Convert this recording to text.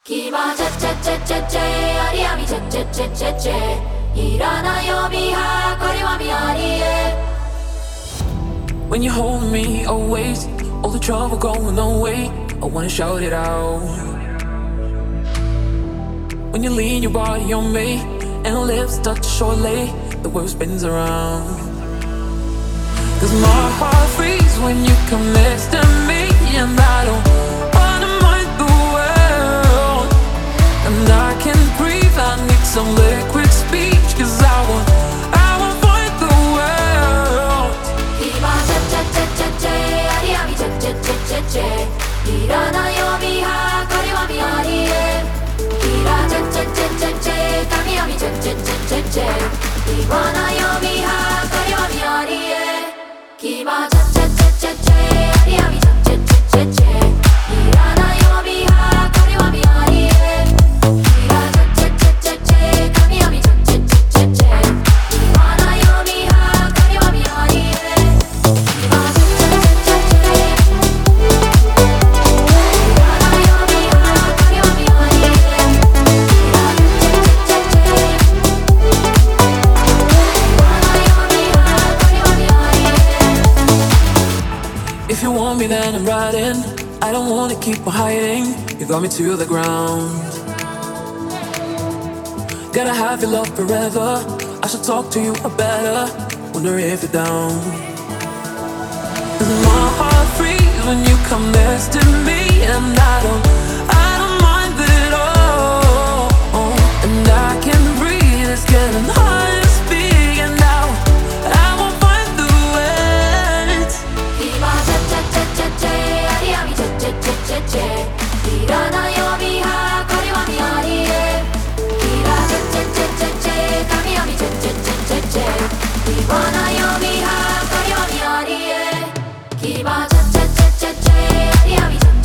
기마 제제제제제 아리아미 제제제제제 일어나요 미하 거리와미 아리에. When you hold me always, all the trouble going away, I wanna shout it out. When you lean your body on me and our lips touch shortly, the world spins around. Cause my heart freezes when you come next to me, and I don't wanna mind the world. And I can't breathe, I need some liquid speech, cause I won't find the world. 기마 제제제제제 아리아미 제제제제제 일어나요 미하 거리와미 아리에. 기라 제제제제제 가미야미 제제제제제 일어나요 미하 거리와미 아리에. 기마 제제제제제 아리아미 제제제제제 일어나요 미하 거리와미 아리에. 기라 제제제제제 가미야미 제제제제제 일어나요 미하 거리와미 아리에. 기마 제제제제제 일어나요 미하 거리와미 아리에. 기라 제제제제제 일어나요 미하 거리와미 아리에. If you want me, then I'm riding. I don't wanna keep on hiding. You got me to the ground. Gotta have your love forever. I should talk to you better. Wonder if you're down. 'Cause my heart freezes when you come next to me, and I don't mind it all. And I can breathe. It's getting hard to speak, and now I won't find the words. 기마 제제제제제 아리아미 제제제제제 일어나요 미하 거리와미 아리에. 기라 제제제제제 가미야미 제제제제제 일어나요 미하 거리와미 아리에. 기마 제제제제제 아리아미